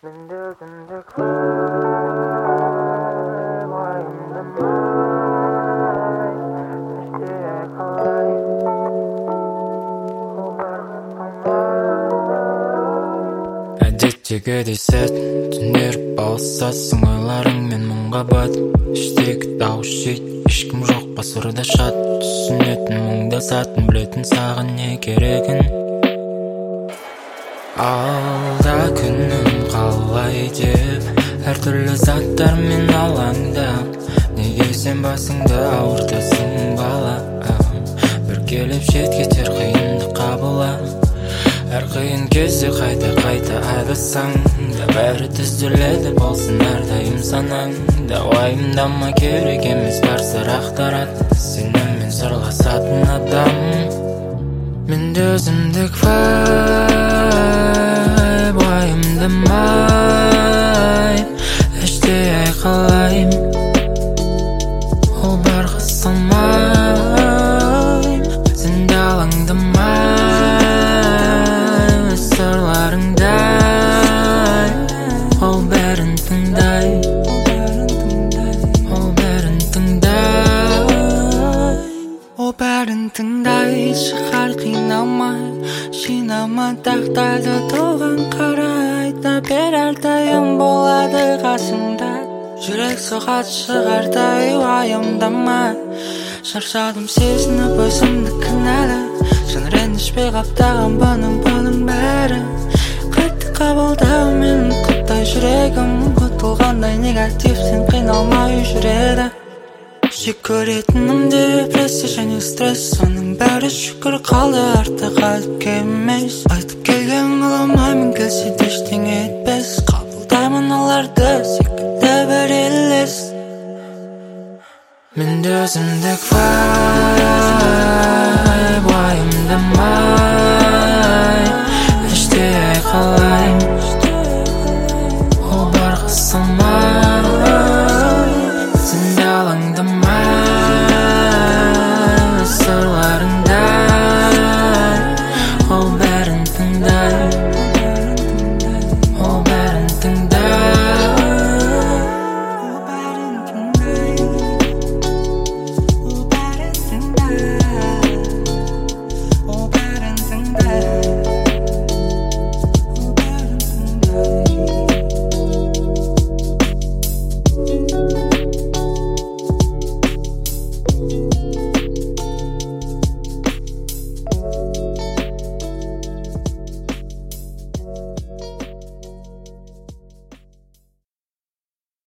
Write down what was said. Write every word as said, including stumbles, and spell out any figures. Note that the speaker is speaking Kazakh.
Менде өзімдік бар, уайымдамай, іштей қалай, ол бәрі қысылмай. Әдеттегідей сәт түндер алысасың ойларыңмен мұңға бат. Іштегі дауыс жейт, ешкім жоқ басырда шат. Түсінетін мұңдасатын, білетін саған не керегін. Алда күнім қалай деп, әртүрлі заттармен алаңда. Неге сен басыңды ауыртасың бала? Бір келіп жет кетер қиынды қабыла. Әр қиын кезде қайта-қайта адасаң да, бәрі түзеледі болсын әрдайым санаңда. Уайымдама, керек емес бар сырақтар атты, сенімен сырласатын адам. Менде өзімдік вайб, уайымдамай, іштей айқайлайм, ол бар қысылмай. Сенде алаңдамай, өз сырларыңдай, ол бәрін тыңдай, ол бәрін тыңдай, ол бәрін тыңдай. Шығар қиналмай, жинама тақтайды туған қара айта бер, әрдайым болады қасыңда. Жүрек соғады шығардай, уайымдамай. Шаршадым сезініп өзімді кінәлі, шын ренішпей қаптаған бұның бұның бәрі. Қайтты қабылдау менің құттай жүрегім, құтылғандай негативтен қиналмай жүреді. Жек көретінім депрессия және стресс, соның бәрі шүкір қалды артта қалыпқа емес. Айтып келген қыламаймын, келсе де ештеңе етпес. Қабылдаймын оларды секілді бір елес. Менде өзімдік вайб, уайымдамай,